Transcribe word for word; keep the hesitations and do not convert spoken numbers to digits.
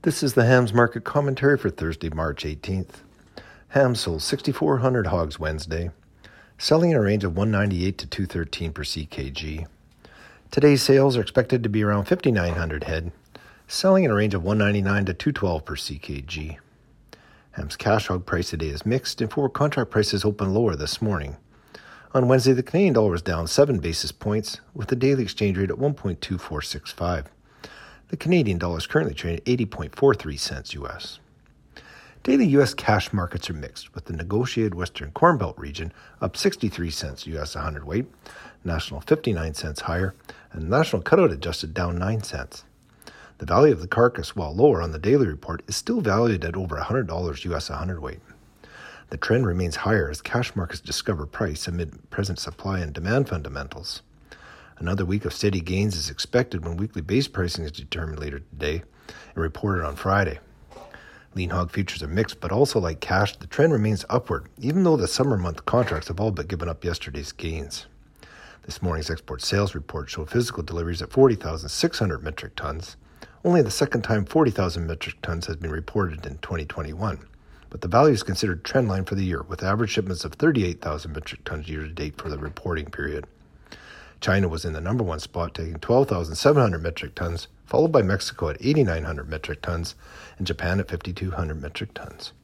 This is the hams market commentary for Thursday, March eighteenth. Hams sold six thousand four hundred hogs Wednesday, selling in a range of one ninety-eight to two thirteen per C K G. Today's sales are expected to be around five thousand nine hundred head, selling in a range of one ninety-nine to two twelve per C K G. Hams cash hog price today is mixed, and forward contract prices open lower this morning. On Wednesday, the Canadian dollar was down seven basis points, with the daily exchange rate at one point two four six five. The Canadian dollar is currently trading at eighty point four three cents U S. Daily U S cash markets are mixed, with the negotiated Western Corn Belt region up sixty-three cents U S a hundredweight, national fifty-nine cents higher, and national cutout adjusted down nine cents. The value of the carcass, while lower on the daily report, is still valued at over one hundred dollars U S a hundredweight. The trend remains higher as cash markets discover price amid present supply and demand fundamentals. Another week of steady gains is expected when weekly base pricing is determined later today and reported on Friday. Lean hog futures are mixed, but also like cash, the trend remains upward, even though the summer month contracts have all but given up yesterday's gains. This morning's export sales report showed physical deliveries at forty thousand six hundred metric tons. Only the second time forty thousand metric tons has been reported in twenty twenty-one, but the value is considered trendline for the year, with average shipments of thirty-eight thousand metric tons year-to-date for the reporting period. China was in the number one spot, taking twelve thousand seven hundred metric tons, followed by Mexico at eight thousand nine hundred metric tons and Japan at five thousand two hundred metric tons.